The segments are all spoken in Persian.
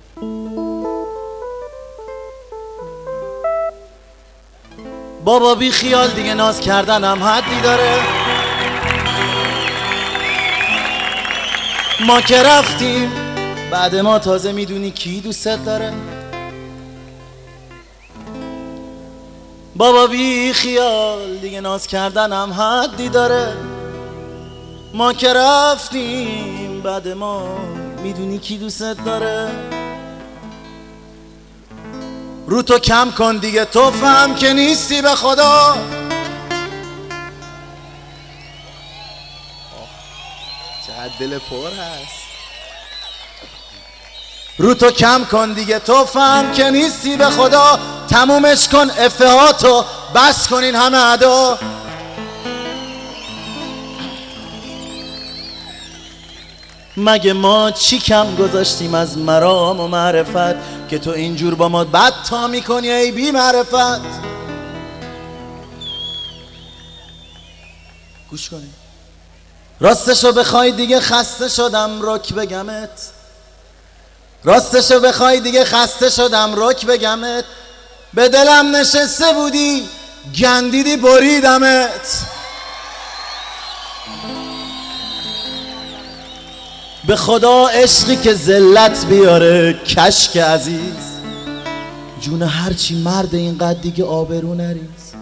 بابا بی خیال دیگه ناز کردنم حدی داره. ما که رفتیم بعد ما تازه میدونی کی دوستت داره. بابا بی خیال دیگه ناز کردنم حدی داره. ما که رفتیم بعد ما میدونی کی دوستت داره. رو تو کم کن دیگه، تو فهم که نیستی به خدا. چقدر دل پر هست. رو تو کم کن دیگه، تو فهم که نیستی به خدا. تمومش کن افهاتو، بس کن این همه ادا. مگه ما چی کم گذاشتیم از مرام و معرفت که تو اینجور با ما بد تا میکنی ای بی معرفت؟ گوش کنی. راستشو بخوای دیگه خسته شدم رک بگمت. راستشو بخوای دیگه خسته شدم رک بگمت. به دلم نشسته بودی گندیدی بریدمت. به خدا عشقی که ذلت بیاره کشک عزیز، جون هرچی مرد اینقدر دیگه آبرو نریز.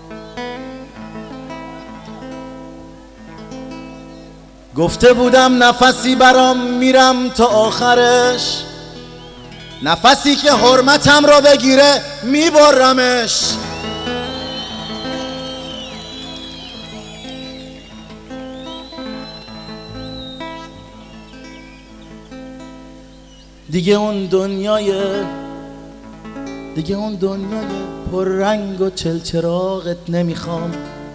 گفته بودم نفسی برام میرم تا آخرش، نفسی که حرمتم رو بگیره میبرمش. دیگه اون دنیای پر رنگ و چلچراغت نمیخوام.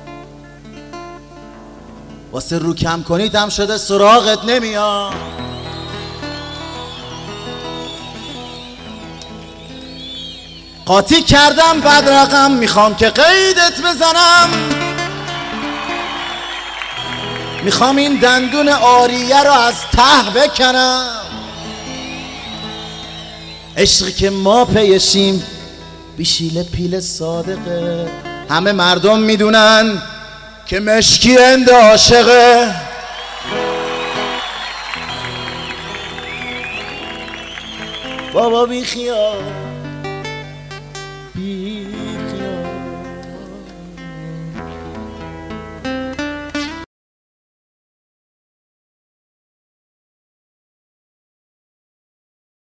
واسه رو کم کنیدم شده سراغت نمیام. قاطی کردم بد رقم، میخوام که قیدت بزنم. میخوام این دندون آریه رو از ته بکنم. عشقی که ما پیشیم بیشیل پیل صادقه. همه مردم میدونن که مشکی اند عاشقه. بابا بی خیال